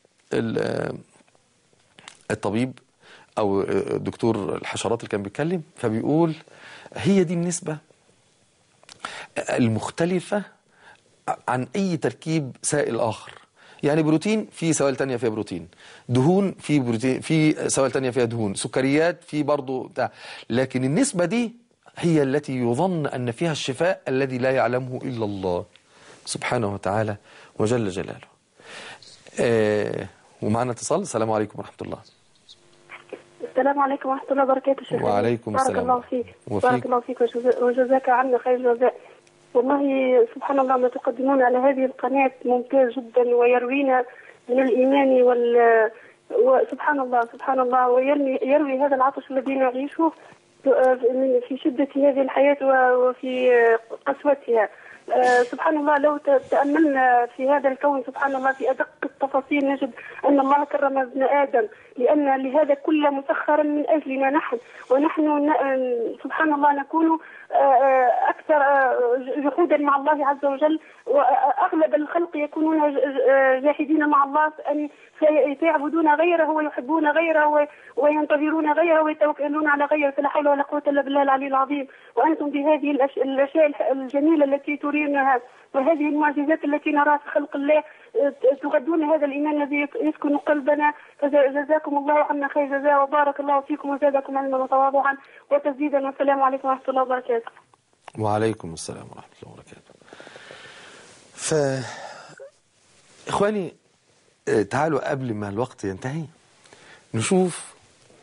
S1: الطبيب او دكتور الحشرات اللي كان بيتكلم فبيقول هي دي النسبة المختلفة عن اي تركيب سائل اخر. يعني بروتين في سوائل تانية فيها بروتين، دهون في بروتين في سوائل تانية فيها دهون، سكريات في برضو بتاع. لكن النسبة دي هي التي يظن أن فيها الشفاء الذي لا يعلمه إلا الله سبحانه وتعالى وجل جلاله. آه ومعنا اتصال. السلام عليكم ورحمة الله.
S2: السلام عليكم ورحمة الله وبركاته. شيخ
S1: وعليكم السلام.
S2: بارك الله فيك.
S1: وفيك.
S2: بارك الله فيك وجزاك عنا خير الجزاء. والله سبحان الله ما تقدمون على هذه القناة ممتاز جدا ويروينا من الإيمان وال وسبحان الله سبحان الله ويروي يروي هذا العطش الذي نعيشه في شدة هذه الحياة وفي قسوتها. سبحان الله لو تأملنا في هذا الكون سبحان الله في أدق التفاصيل نجد أن الله كرم ابن آدم لأن لهذا كله مسخرا من أجلنا نحن، ونحن سبحان الله نكون أكثر جحودا مع الله عز وجل، وأغلب الخلق يكونون جاحدين مع الله أن فيعبدون غيره ويحبون غيره وينتظرون غيره ويتوكلون على غيره. فلا حول ولا قوة إلا بالله العلي العظيم. وأنتم بهذه الأشياء الجميلة التي ترينها وهذه المعجزات التي نراها في خلق الله تغذون هذا الإيمان الذي يسكن قلبنا. فجزاكم الله عنا خير جزاء وبارك الله فيكم وزادكم علما وتواضعا وتسديدا. والسلام عليكم ورحمة الله وبركاته.
S1: وعليكم السلام ورحمة الله وبركاته. ف إخواني تعالوا قبل ما الوقت ينتهي نشوف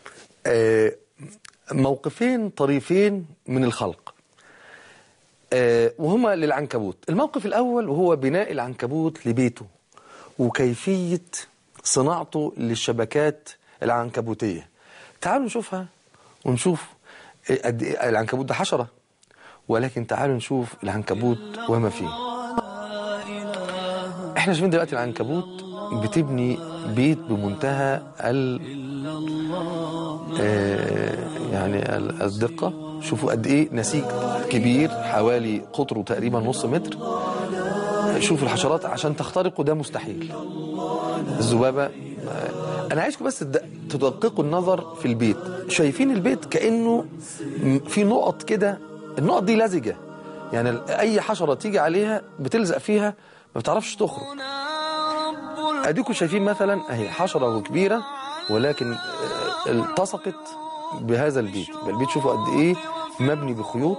S1: موقفين طريفين من الخلق وهما للعنكبوت. الموقف الأول وهو بناء العنكبوت لبيته وكيفية صناعته للشبكات العنكبوتية. تعالوا نشوفها ونشوف العنكبوت ده حشرة، ولكن تعالوا نشوف العنكبوت وما فيه. احنا شايفين دلوقتي العنكبوت بتبني بيت بمنتهى ال يعني الدقة. شوفوا قد ايه نسيج كبير حوالي قطره تقريبا نص متر. شوفوا الحشرات عشان تخترقوا ده مستحيل. الذبابة. انا عايزكم بس تدققوا النظر في البيت. شايفين البيت كأنه في نقط كده، النقط دي لزجة، يعني اي حشرة تيجي عليها بتلزق فيها ما بتعرفش تخرج. اديكم شايفين مثلا اهي حشرة كبيرة ولكن التصقت بهذا البيت. البيت شوفوا قد ايه مبني بخيوط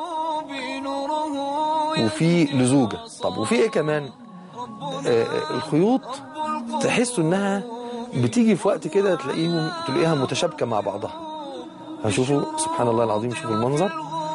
S1: وفي لزوجة. طب وفي ايه كمان؟ آه الخيوط تحسوا انها بتيجي في وقت كده تلاقيهم تلاقيها متشابكة مع بعضها. هشوفوا سبحان الله العظيم. شوفوا المنظر.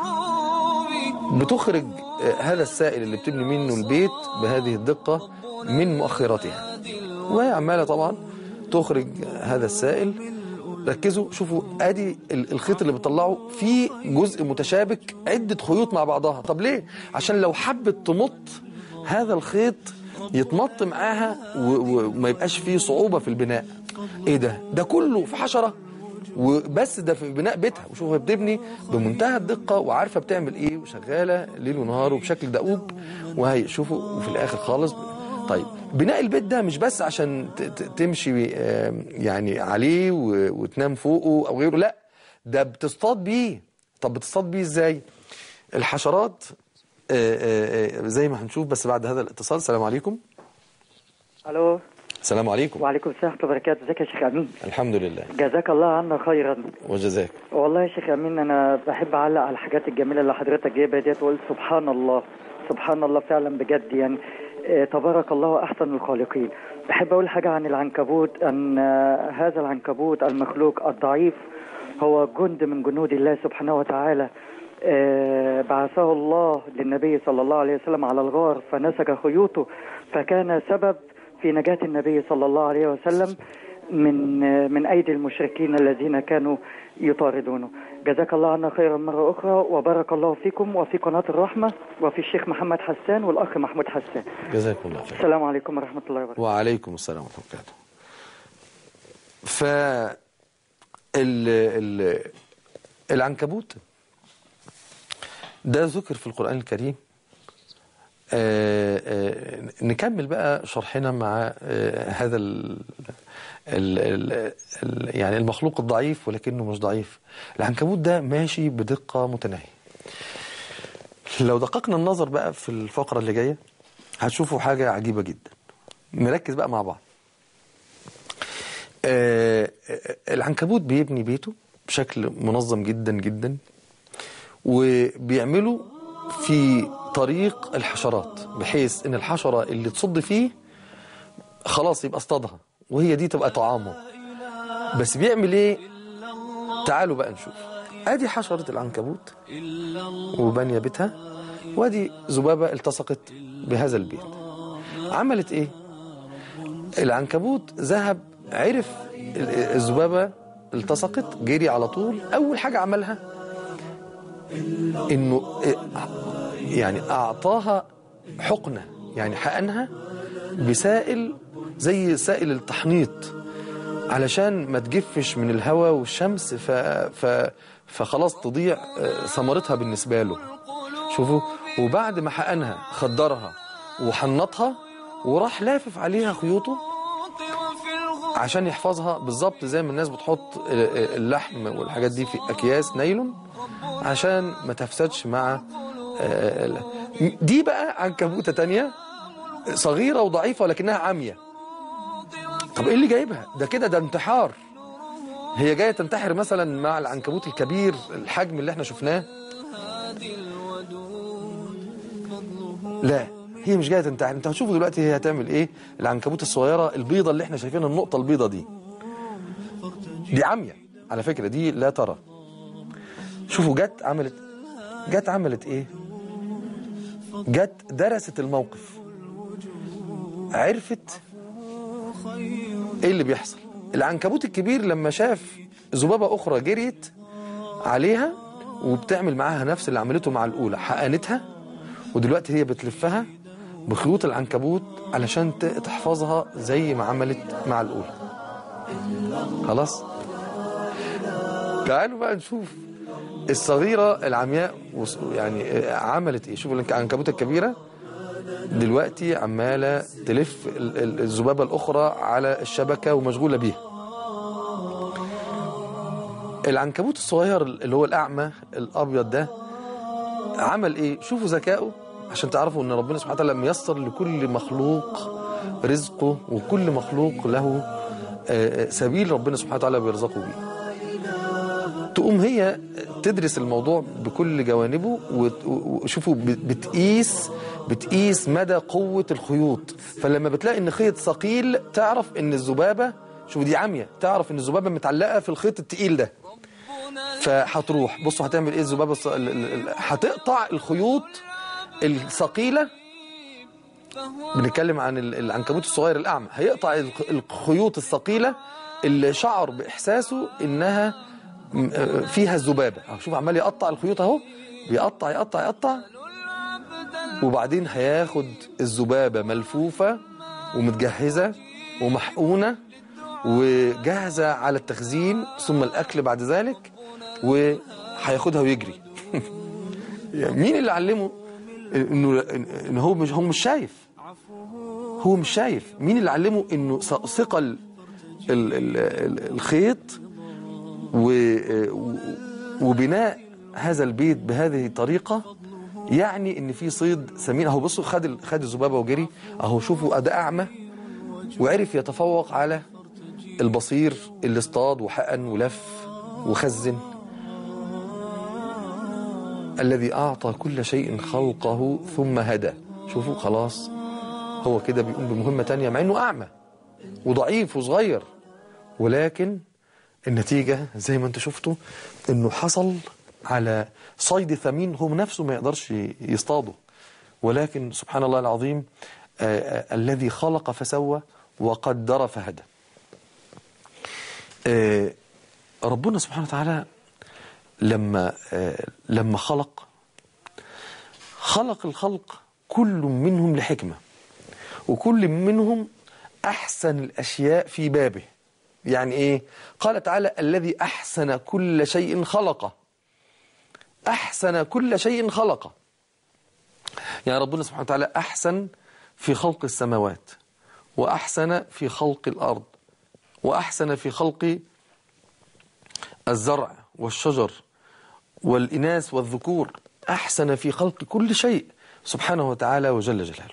S1: بتخرج آه هذا السائل اللي بتبني منه البيت بهذه الدقة من مؤخراتها، وهي عمالة طبعا تخرج هذا السائل. ركزوا شوفوا ادي الخيط اللي بتطلعه في جزء متشابك عدة خيوط مع بعضها. طب ليه؟ عشان لو حبت تمط هذا الخيط يتمط معاها وما يبقاش فيه صعوبة في البناء. ايه ده؟ ده كله في حشرة وبس ده في بناء بيتها. وشوفوا بتبني بمنتهى الدقة وعارفة بتعمل ايه وشغالة ليل ونهار وبشكل دؤوب. وهي شوفوا وفي الاخر خالص. طيب بناء البيت ده مش بس عشان تمشي يعني عليه وتنام فوقه او غيره، لا ده بتصطاد بيه. طب بتصطاد بيه ازاي؟ الحشرات زي ما هنشوف بس بعد هذا الاتصال. السلام عليكم.
S3: الو.
S1: السلام عليكم.
S3: وعليكم السلام ورحمة الله وبركاته. ازيك يا شيخ امين؟
S1: الحمد لله.
S3: جزاك الله عنا خيرا.
S1: وجزاك.
S3: والله يا شيخ امين انا بحب اعلق على الحاجات الجميله اللي حضرتك جايبها ديت واقول سبحان الله سبحان الله فعلا بجد يعني. تبارك الله أحسن الخالقين. بحب أقول حاجة عن العنكبوت، أن هذا العنكبوت المخلوق الضعيف هو جند من جنود الله سبحانه وتعالى. آه، بعثه الله للنبي صلى الله عليه وسلم على الغار فنسج خيوطه، فكان سبب في نجاة النبي صلى الله عليه وسلم من آه، من أيدي المشركين الذين كانوا يطاردونه. جزاك الله عنا خيرا مرة أخرى، وبارك الله فيكم وفي قناة الرحمة وفي الشيخ محمد حسان والأخ محمود حسان.
S1: جزاكم الله خير.
S3: السلام عليكم ورحمة الله وبركاته.
S1: وعليكم السلام ورحمة الله وبركاته. ف ال... ال... العنكبوت ده ذكر في القرآن الكريم. آآ آآ نكمل بقى شرحنا مع هذا ال ال ال ال يعني المخلوق الضعيف ولكنه مش ضعيف. العنكبوت ده ماشي بدقة متناهية. لو دققنا النظر بقى في الفقرة اللي جاية هتشوفوا حاجة عجيبة جدا. نركز بقى مع بعض. العنكبوت بيبني بيته بشكل منظم جدا جدا، وبيعمله في طريق الحشرات، بحيث ان الحشرة اللي تصد فيه خلاص يبقى اصطادها وهي دي تبقى طعامه. بس بيعمل ايه؟ تعالوا بقى نشوف. ادي حشرة العنكبوت وبنية بيتها، وادي ذبابة التصقت بهذا البيت. عملت ايه؟ العنكبوت ذهب عرف الذبابة التصقت، جري على طول. اول حاجة عملها انه يعني اعطاها حقنة، يعني حقنها بسائل زي سائل التحنيط علشان ما تجفش من الهواء والشمس، ف... ف... فخلاص تضيع ثمرتها بالنسبة له. شوفوا، وبعد ما حقنها خدرها وحنطها وراح لافف عليها خيوطه عشان يحفظها بالظبط زي ما الناس بتحط اللحم والحاجات دي في اكياس نايلون عشان ما تفسدش مع دي. بقى عنكبوتة تانية صغيرة وضعيفة ولكنها عامية. طب ايه اللي جايبها ده كده؟ ده انتحار. هي جاية تنتحر مثلا مع العنكبوت الكبير الحجم اللي احنا شفناه؟ لا، هي مش جاية تنتحر. انت هتشوفوا دلوقتي هي هتعمل ايه. العنكبوت الصغيرة البيضة اللي احنا شايفينها، النقطة البيضة دي دي عامية على فكرة، دي لا ترى. شوفوا جت عملت جت عملت ايه؟ جت درست الموقف، عرفت ايه اللي بيحصل. العنكبوت الكبير لما شاف ذبابة اخرى جريت عليها وبتعمل معاها نفس اللي عملته مع الاولى، حقنتها ودلوقتي هي بتلفها بخيوط العنكبوت علشان تحفظها زي ما عملت مع الاولى. خلاص، تعالوا بقى نشوف الصغيرة العمياء يعني عملت ايه. شوفوا العنكبوتة الكبيرة دلوقتي عمالة تلف الذبابة الأخرى على الشبكة ومشغولة بيها. العنكبوت الصغير اللي هو الأعمى الأبيض ده عمل ايه؟ شوفوا ذكائه عشان تعرفوا ان ربنا سبحانه وتعالى ميسر لكل مخلوق رزقه، وكل مخلوق له سبيل ربنا سبحانه وتعالى بيرزقه بيه. تقوم هي تدرس الموضوع بكل جوانبه، وشوفوا بتقيس بتقيس مدى قوة الخيوط. فلما بتلاقي ان خيط ثقيل تعرف ان الذبابة، شوفوا دي عامية، تعرف ان الذبابة متعلقة في الخيط التقيل ده، فهتروح. بصوا هتعمل ايه الذبابة؟ هتقطع الخيوط الثقيلة. بنتكلم عن العنكبوت الصغير الأعمى، هيقطع الخيوط الثقيلة اللي شعر بإحساسه إنها فيها الذبابة. شوف عمال يقطع الخيوط اهو، بيقطع يقطع يقطع، وبعدين هياخد الذبابة ملفوفة ومتجهزة ومحقونة وجاهزة على التخزين ثم الأكل بعد ذلك، وهياخدها ويجري. مين اللي علمه انه إن هو مش هو مش شايف هو مش شايف مين اللي علمه انه ثقل الخيط وبناء هذا البيت بهذه الطريقة؟ يعني ان في صيد ثمين اهو. بصوا خد خد الذبابة وجري اهو. شوفوا اداء اعمى وعرف يتفوق على البصير اللي اصطاد وحقن ولف وخزن. الذي أعطى كل شيء خلقه ثم هدى. شوفوا خلاص هو كده بيقوم بمهمة تانية مع انه أعمى وضعيف وصغير، ولكن النتيجة زي ما انت شفتوا انه حصل على صيد ثمين هو نفسه ما يقدرش يصطاده، ولكن سبحان الله العظيم آه الذي خلق فسوى وقدر فهدى. آه ربنا سبحانه وتعالى لما آه لما خلق خلق الخلق كل منهم لحكمة، وكل منهم أحسن الأشياء في بابه. يعني إيه؟ قال تعالى الذي أحسن كل شيء خلقه، أحسن كل شيء خلقه. يعني ربنا سبحانه وتعالى أحسن في خلق السماوات، وأحسن في خلق الأرض، وأحسن في خلق الزرع والشجر والإناث والذكور، أحسن في خلق كل شيء سبحانه وتعالى وجل جلاله.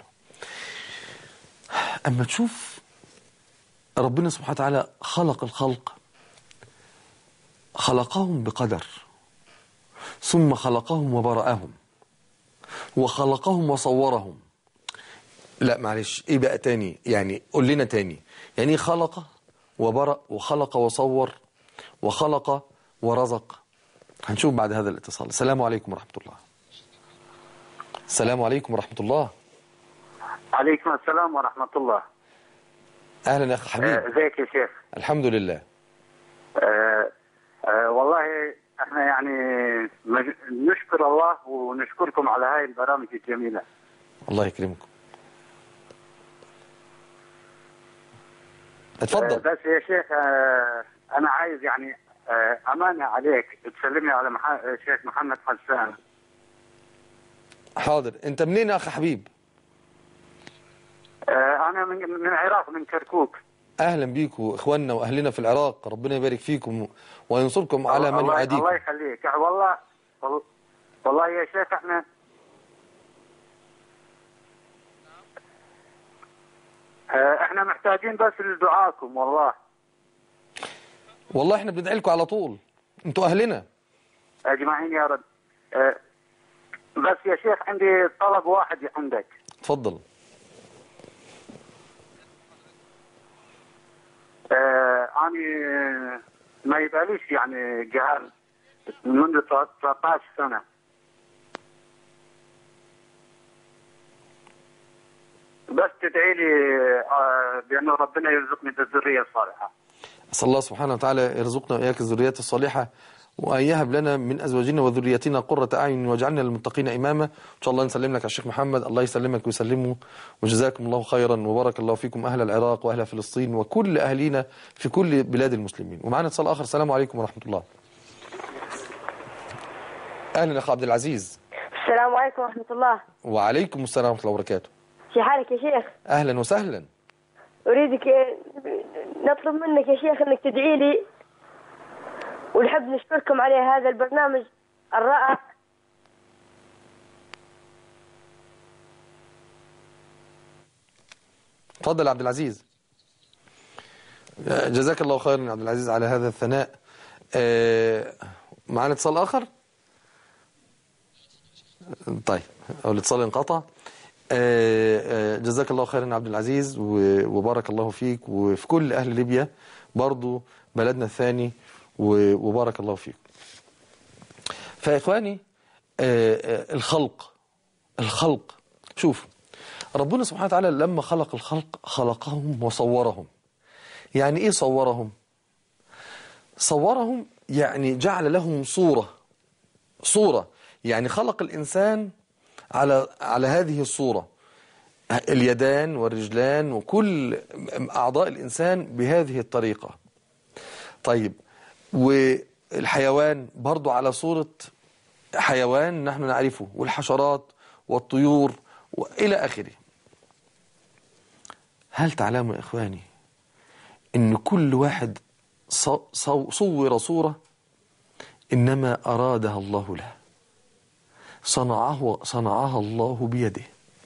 S1: أما تشوف ربنا سبحانه وتعالى خلق الخلق، خلقهم بقدر، ثم خلقهم وبرأهم، وخلقهم وصورهم. لا معلش، ايه بقى تاني؟ يعني قول لنا تاني، يعني ايه خلق وبرأ وخلق وصور وخلق ورزق؟ هنشوف بعد هذا الاتصال. السلام عليكم ورحمة الله. السلام عليكم ورحمة الله.
S4: عليكم السلام ورحمة الله.
S1: أهلا يا أخي حبيب.
S4: ازيك يا شيخ؟
S1: الحمد لله.
S4: آه آه والله احنا يعني نشكر الله ونشكركم على هاي البرامج الجميلة.
S1: الله يكرمكم. اتفضل.
S4: آه بس يا شيخ آه أنا عايز يعني آه أمانة عليك تسلمي على مح... شيخ محمد حسان.
S1: حاضر. أنت منين يا أخي حبيب؟
S4: آه أنا من من العراق، من كركوك.
S1: أهلا بيكم إخواننا وأهلنا في العراق، ربنا يبارك فيكم وينصركم على من يعاديكم.
S4: الله يخليك. والله والله يا شيخ احنا احنا محتاجين بس لدعاكم. والله
S1: والله احنا بندعي لكم على طول، انتوا أهلنا
S4: أجمعين يا رب. اه بس يا شيخ عندي طلب واحد عندك.
S1: اتفضل.
S4: اه أنا ما يبقاليش يعني جهاز منذ ثلاثة عشر سنة. بس تدعي لي اه بأنه ربنا يرزقني بالذرية الصالحة.
S1: أسأل الله سبحانه وتعالى يرزقنا وإياك الذريات الصالحة، وأن يهب لنا من أزواجنا وذرياتنا قرة أعين واجعلنا للمتقين إماما. إن شاء الله نسلم لك على الشيخ محمد، الله يسلمك ويسلمه، وجزاكم الله خيرا وبارك الله فيكم أهل العراق وأهل فلسطين وكل أهلينا في كل بلاد المسلمين. ومعنا اتصال آخر. السلام عليكم ورحمة الله. أهلا أخ عبد العزيز.
S5: السلام عليكم ورحمة الله.
S1: وعليكم السلام ورحمة الله وبركاته.
S5: في حالك يا شيخ؟
S1: أهلا وسهلا.
S5: أريدك نطلب منك يا شيخ أنك تدعي لي، ونحب نشكركم على هذا البرنامج الرائع.
S1: تفضل عبد العزيز. جزاك الله خيرا يا عبد العزيز على هذا الثناء. معنا اتصال آخر. طيب أو الاتصال انقطع. جزاك الله خيرا يا عبد العزيز وبارك الله فيك وفي كل أهل ليبيا برضو بلدنا الثاني، وبارك الله فيك. فإخواني الخلق الخلق شوف ربنا سبحانه وتعالى لما خلق الخلق خلقهم وصورهم. يعني إيه صورهم؟ صورهم يعني جعل لهم صورة صورة يعني خلق الإنسان على على هذه الصورة، اليدان والرجلان وكل أعضاء الإنسان بهذه الطريقة. طيب والحيوان برضو على صورة حيوان نحن نعرفه، والحشرات والطيور وإلى آخره. هل تعلموا يا إخواني إن كل واحد صور صورة إنما أرادها الله له، صنعه صنعها الله بيده،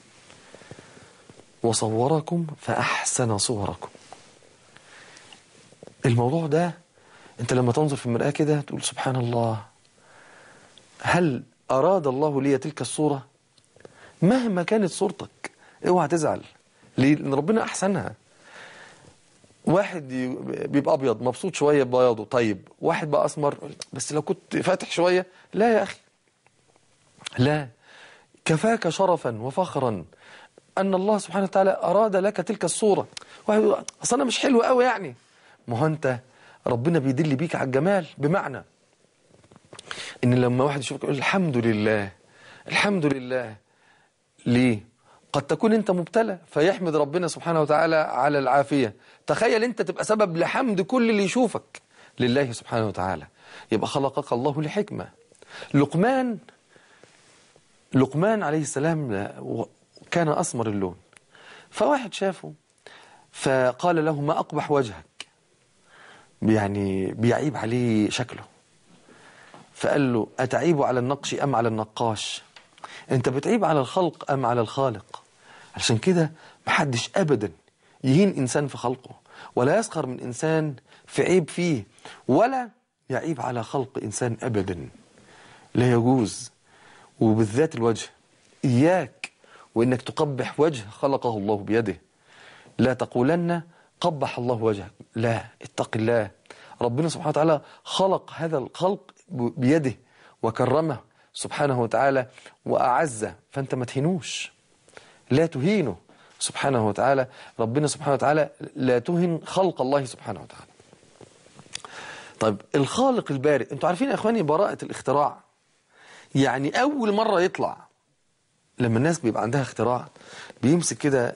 S1: وصوركم فأحسن صوركم. الموضوع ده أنت لما تنظر في المرآة كده تقول سبحان الله، هل أراد الله لي تلك الصورة؟ مهما كانت صورتك اوعى تزعل، لأن ربنا أحسنها. واحد بيبقى أبيض مبسوط شوية ببياضه، طيب واحد بقى أسمر بس لو كنت فاتح شوية، لا يا أخي لا، كفاك شرفا وفخرا أن الله سبحانه وتعالى أراد لك تلك الصورة. واحد يقول أصل أنا مش حلو قوي يعني، ما هو أنت ربنا بيدل بيك على الجمال، بمعنى إن لما واحد يشوفك يقول الحمد لله الحمد لله. ليه؟ قد تكون أنت مبتلى فيحمد ربنا سبحانه وتعالى على العافية. تخيل أنت تبقى سبب لحمد كل اللي يشوفك لله سبحانه وتعالى. يبقى خلقك الله لحكمة. لقمان لقمان عليه السلام كان أسمر اللون، فواحد شافه فقال له ما أقبح وجهك، يعني بيعيب عليه شكله. فقال له أتعيب على النقش أم على النقاش؟ أنت بتعيب على الخلق أم على الخالق؟ عشان كده محدش أبدا يهين إنسان في خلقه، ولا يسخر من إنسان في عيب فيه، ولا يعيب على خلق إنسان أبدا، لا يجوز. وبالذات الوجه، إياك وإنك تقبح وجه خلقه الله بيده. لا تقولن قبح الله وجهك، لا، اتق الله. ربنا سبحانه وتعالى خلق هذا الخلق بيده وكرمه سبحانه وتعالى وأعزه، فأنت ما تهينوش، لا تهينه سبحانه وتعالى. ربنا سبحانه وتعالى لا تهن خلق الله سبحانه وتعالى. طيب الخالق البارئ، انتوا عارفين يا اخواني براءة الاختراع، يعني أول مرة يطلع لما الناس بيبقى عندها اختراع بيمسك كده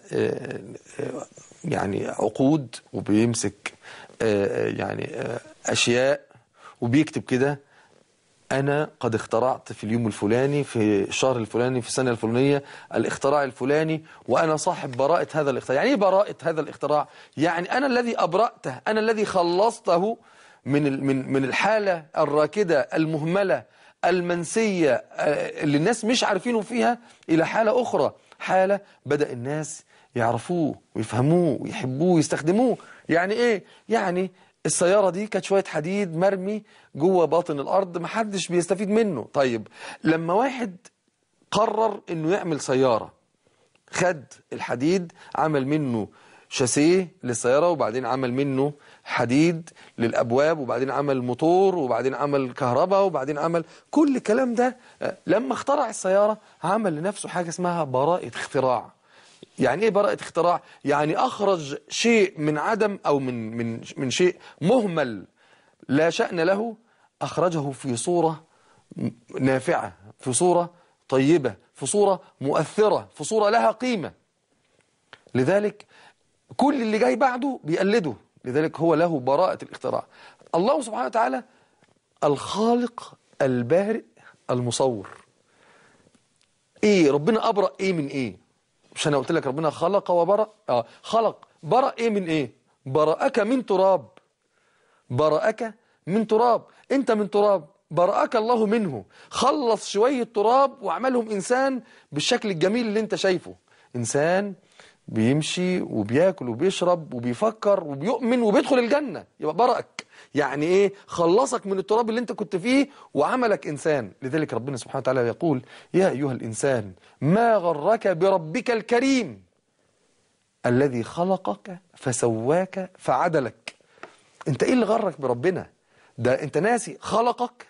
S1: يعني عقود، وبيمسك يعني أشياء، وبيكتب كده أنا قد اخترعت في اليوم الفلاني في الشهر الفلاني في السنة الفلانية الاختراع الفلاني، وأنا صاحب براءة هذا الاختراع. يعني ايه براءة هذا الاختراع؟ يعني أنا الذي أبرأته، أنا الذي خلصته من من من الحالة الراكدة المهملة المنسية اللي الناس مش عارفينه فيها، إلى حالة أخرى، حالة بدأ الناس يعرفوه ويفهموه ويحبوه ويستخدموه. يعني إيه؟ يعني السيارة دي كانت شوية حديد مرمي جوه باطن الأرض محدش بيستفيد منه. طيب لما واحد قرر إنه يعمل سيارة، خد الحديد عمل منه شاسيه للسيارة، وبعدين عمل منه حديد للأبواب، وبعدين عمل موتور، وبعدين عمل كهرباء، وبعدين عمل كل الكلام ده. لما اخترع السيارة عمل لنفسه حاجة اسمها براءة اختراع. يعني ايه براءة اختراع؟ يعني أخرج شيء من عدم، أو من من من شيء مهمل لا شأن له، أخرجه في صورة نافعة، في صورة طيبة، في صورة مؤثرة، في صورة لها قيمة. لذلك كل اللي جاي بعده بيقلده، لذلك هو له براءة الاختراع. الله سبحانه وتعالى الخالق البارئ المصور. ايه ربنا أبرأ ايه من ايه؟ مش انا قلت لك ربنا خلق وبرأ؟ اه خلق. برأ ايه من ايه؟ برأك من تراب. برأك من تراب، انت من تراب، برأك الله منه، خلص شوية تراب وعملهم إنسان بالشكل الجميل اللي انت شايفه. إنسان بيمشي وبياكل وبيشرب وبيفكر وبيؤمن وبيدخل الجنة، يبقى برأك. يعني ايه؟ خلصك من التراب اللي انت كنت فيه وعملك إنسان. لذلك ربنا سبحانه وتعالى يقول يا أيها الإنسان ما غرك بربك الكريم الذي خلقك فسواك فعدلك. انت ايه اللي غرك بربنا ده؟ انت ناسي خلقك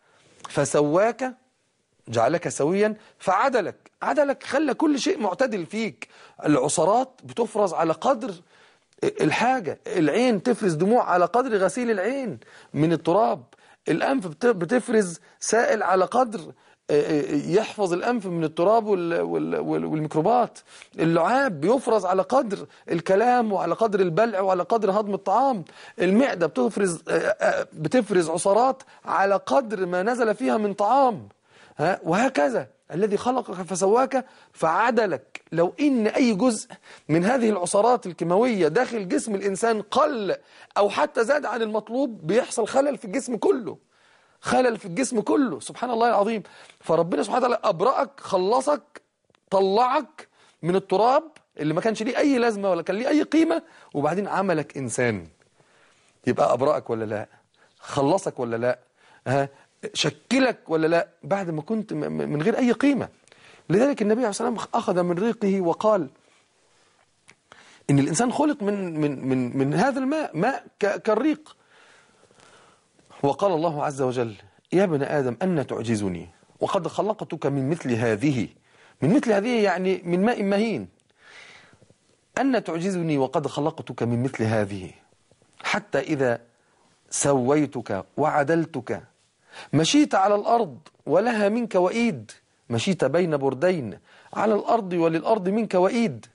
S1: فسواك جعلك سويا فعدلك. عدلك خلى كل شيء معتدل فيك. العصارات بتفرز على قدر الحاجة، العين تفرز دموع على قدر غسيل العين من التراب، الأنف بتفرز سائل على قدر يحفظ الأنف من التراب والميكروبات، اللعاب بيفرز على قدر الكلام وعلى قدر البلع وعلى قدر هضم الطعام، المعدة بتفرز بتفرز عصارات على قدر ما نزل فيها من طعام، وهكذا. الذي خلقك فسواك فعدلك. لو إن أي جزء من هذه العصارات الكيماوية داخل جسم الإنسان قل أو حتى زاد عن المطلوب بيحصل خلل في الجسم كله، خلل في الجسم كله، سبحان الله العظيم. فربنا سبحانه وتعالى أبرأك، خلصك، طلعك من التراب اللي ما كانش ليه أي لازمة ولا كان ليه أي قيمة، وبعدين عملك إنسان. يبقى أبرأك ولا لا؟ خلصك ولا لا؟ ها؟ شكلك ولا لا؟ بعد ما كنت من غير أي قيمة. لذلك النبي عليه الصلاة والسلام أخذ من ريقه وقال إن الإنسان خلق من من من من هذا الماء، ماء كالريق. وقال الله عز وجل: يا ابن آدم أن تعجزني وقد خلقتك من مثل هذه. من مثل هذه يعني من ماء مهين. أن تعجزني وقد خلقتك من مثل هذه حتى إذا سويتك وعدلتك مشيت على الأرض ولها منك وإيد. مشيت بين بردين على الأرض وللأرض منك وإيد.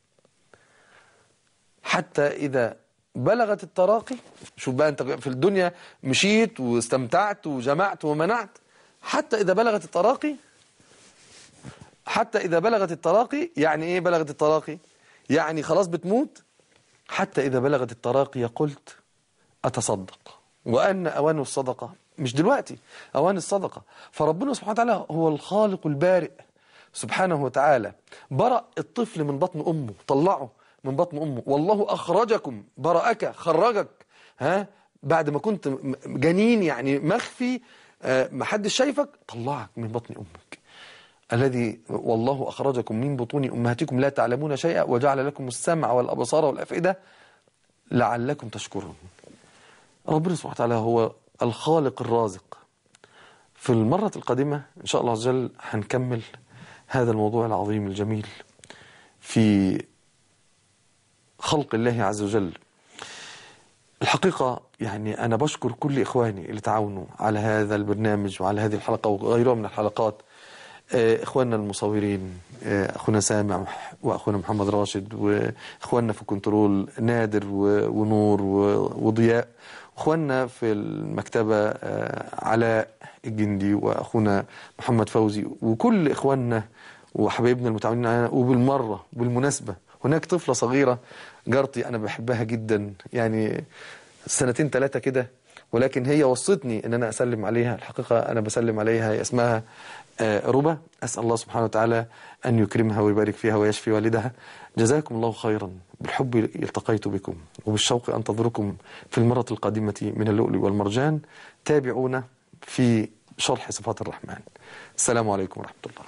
S1: حتى إذا بلغت التراقي، شوف بقى أنت في الدنيا مشيت واستمتعت وجمعت ومنعت، حتى إذا بلغت التراقي. حتى إذا بلغت التراقي يعني إيه بلغت التراقي؟ يعني خلاص بتموت. حتى إذا بلغت التراقي قلت أتصدق، وأن أوان الصدقة مش دلوقتي، أوان الصدقة. فربنا سبحانه وتعالى هو الخالق البارئ سبحانه وتعالى. برأ الطفل من بطن أمه، طلعه من بطن أمه. والله أخرجكم، برأك، خرجك، ها بعد ما كنت جنين يعني مخفي، ما حدش شايفك، طلعك من بطن أمك. الذي والله أخرجكم من بطون أمهاتكم لا تعلمون شيئا وجعل لكم السمع والأبصار والأفئدة لعلكم تشكرون. ربنا سبحانه وتعالى هو الخالق الرازق. في المرة القادمة إن شاء الله عز وجل هنكمل هذا الموضوع العظيم الجميل في خلق الله عز وجل. الحقيقة يعني أنا بشكر كل إخواني اللي تعاونوا على هذا البرنامج وعلى هذه الحلقة وغيرها من الحلقات. إخواننا المصورين، أخونا سامع وأخونا محمد راشد، وإخواننا في الكنترول نادر ونور وضياء، أخواننا في المكتبة علاء الجندي وأخونا محمد فوزي، وكل إخواننا وحبايبنا المتعاونين معنا. وبالمرة بالمناسبة هناك طفلة صغيرة جارتي أنا بحبها جدا، يعني سنتين ثلاثة كده، ولكن هي وصتني أن أنا أسلم عليها. الحقيقة أنا بسلم عليها، اسمها ربا. أسأل الله سبحانه وتعالى أن يكرمها ويبارك فيها ويشفي والدها. جزاكم الله خيرا. بالحب التقيت بكم وبالشوق أنتظركم في المرة القادمة من اللؤلؤ والمرجان. تابعونا في شرح صفات الرحمن. السلام عليكم ورحمة الله.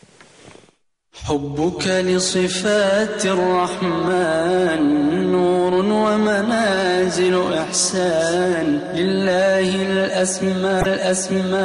S6: حبك لصفات الرحمن نور ومنازل إحسان، لله الأسماء الأسماء